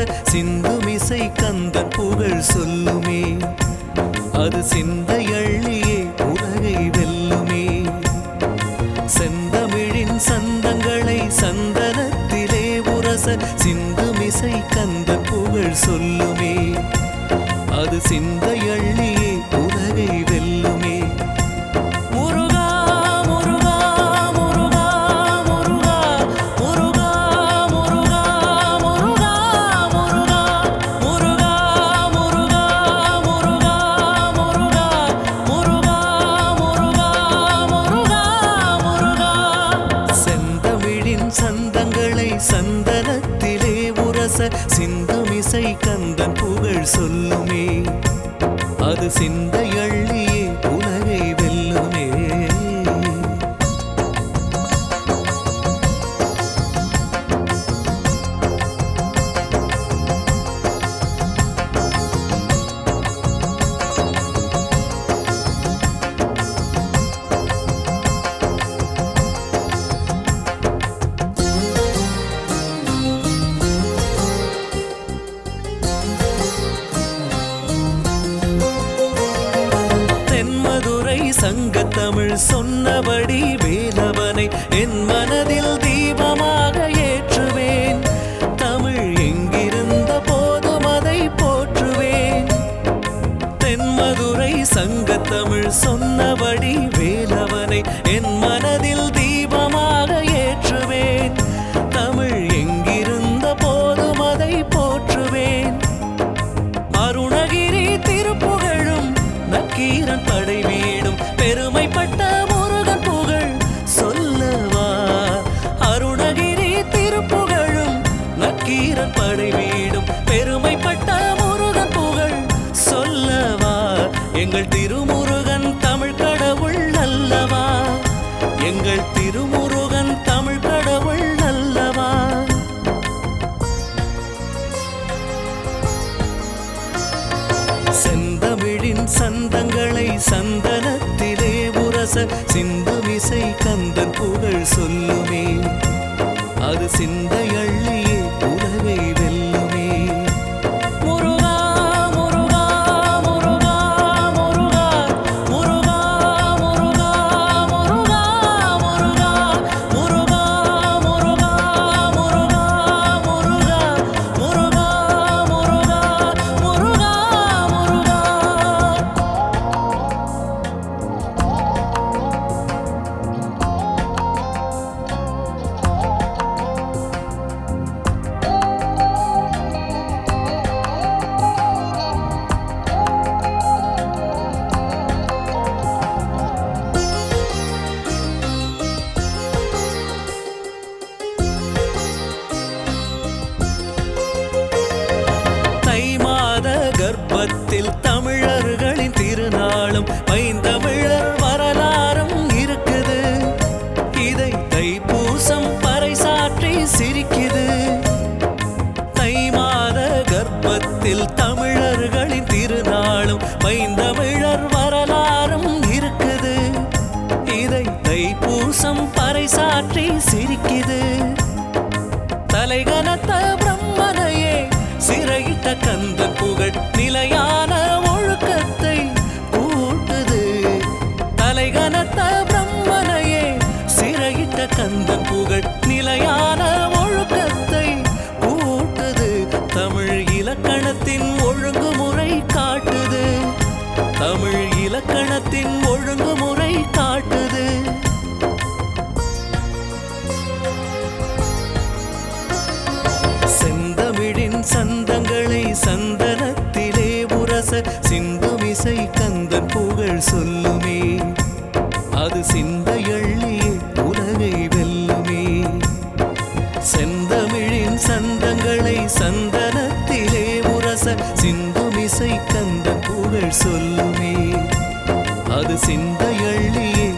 சிந்துமிசை கந்தன் புகழ் சொல்லுமே. அது சிந்தையள்ளியே உலகை வெல்லுமே. செந்தமிழின் சந்தங்களை சந்தனத்திலே உரச சிந்துமிசை கந்தன் புகழ் சொல்லுமே. அது சிந்தையள்ளியே உலகை வெல்லுமே. சந்தங்களை சந்தனத்திலே உரச சிந்துமிசை கந்தன் புகழ் சொல்லுமே. அது சிந்தையள்ளியே உலகை வெல்லுமே. சங்கத்தமிழ் சொன்னபடி வேலவனை என் மனதில் தீபமாக ஏற்றுவேன். தமிழ் எங்கிருந்த போதும் அதை போற்றுவேன். தென்மதுரை சங்கத்தமிழ் சொன்னபடி வேலவனை என் மனதில் தீபமாக ஏற்றுவேன். தமிழ் எங்கிருந்த போதும் அதை போற்றுவேன். அருணகிரி திருப்புகழும் நக்கீரன் படை வீடும் பெருமைப்பட்ட முருகன் புகழ் சொல்லவா. அருணகிரி திருப்புகழும் நக்கீரன் படை வீடும் பெருமைப்பட்ட முருகன் புகழ் சொல்லவா. எங்கள் திருமுருகன் தமிழ் கடவுள் அல்லவா. எங்கள் திருமுருகன் தமிழ் கடவுள் அல்லவா. செந்தமிழின் சந்தங்களை சந்தனத்திலே உரச சிந்துமிசை கந்தன் புகழ் சொல்லுமே. அது சிந்தையள்ளியே உலகை வெல்லுமே. கர்ப்பத்தில் தமிழர்களின் திருநாளும் பைந்தமிழர் வரலாறும் இருக்குது. இதை தைப்பூசம் பறைசாற்றி சிரிக்குது. தை மாத கர்ப்பத்தில் தமிழர்களின் திருநாளும் பைந்தமிழர் வரலாறும் இருக்குது. இதை தைப்பூசம் பறைசாற்றி சிரிக்குது. தலைகனத்த பிரம்மனையே சிறையிட்ட கந்தன் புகழ் நிலையான ஒழுக்கத்தை கூட்டுது. தலைகனத்த பிரம்மனையே சிறையிட்ட கந்தன் புகழ் நிலையான ஒழுக்கத்தை கூட்டுது. தமிழ் இலக்கணத்தின் ஒழுங்குமுறை காட்டுது. தமிழ் இலக்கணத்தின் ஒழுங்குமுறை காட்டுது. செந்தமிழின் சந்தங்களை சந்தனத்திலே உரச சிந்துமிசை கந்தன் புகழ் சொல்லுமே. அது சிந்தையள்ளியே உலகை வெல்லுமே. செந்தமிழின் சந்தங்களை சந்தனத்திலே உரச சிந்துமிசை கந்தன் புகழ் சொல்லுமே. அது சிந்தையள்ளியே